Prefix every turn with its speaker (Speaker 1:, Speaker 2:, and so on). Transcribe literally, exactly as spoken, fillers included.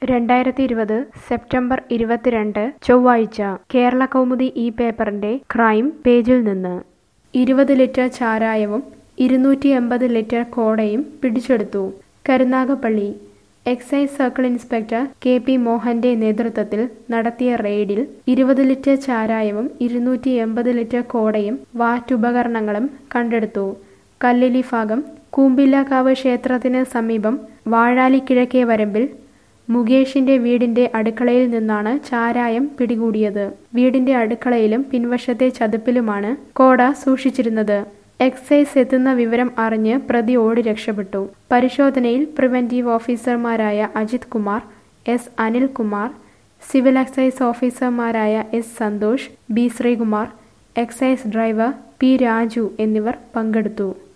Speaker 1: രണ്ടായിരത്തി ഇരുപത് സെപ്റ്റംബർ ഇരുപത്തിരണ്ട് ചൊവ്വാഴ്ച കേരള കൗമുദി ഈ പേപ്പറിന്റെ ക്രൈം പേജിൽ നിന്ന് ഇരുപത് ലിറ്റർ ചാരായവും ഇരുന്നൂറ്റി എൺപത് ലിറ്റർ കോടയും പിടിച്ചെടുത്തു. Karunagappally excise circle inspector K P മോഹന്റെ നേതൃത്വത്തിൽ നടത്തിയ റെയ്ഡിൽ ഇരുപത് ലിറ്റർ ചാരായവും ഇരുന്നൂറ്റി എൺപത് ലിറ്റർ കോടയും വാറ്റുപകരണങ്ങളും കണ്ടെടുത്തു. കല്ലിലി ഭാഗം കൂമ്പില്ലക്കാവ് ക്ഷേത്രത്തിന് സമീപം വാഴാലി കിഴക്കേ വരമ്പിൽ മുകേഷിന്റെ വീടിന്റെ അടുക്കളയിൽ നിന്നാണ് ചാരായം പിടികൂടിയത്. വീടിന്റെ അടുക്കളയിലും പിൻവശത്തെ ചതുപ്പിലുമാണ് കോട സൂക്ഷിച്ചിരുന്നത്. എക്സൈസ് എത്തുന്ന വിവരം അറിഞ്ഞ് പ്രതി ഓടി രക്ഷപ്പെട്ടു. പരിശോധനയിൽ പ്രിവന്റീവ് ഓഫീസർമാരായ Ajith Kumar, S Anilkumar, civil excise ഓഫീസർമാരായ S Santhosh, B Sreekumar, excise driver P Raju എന്നിവർ പങ്കെടുത്തു.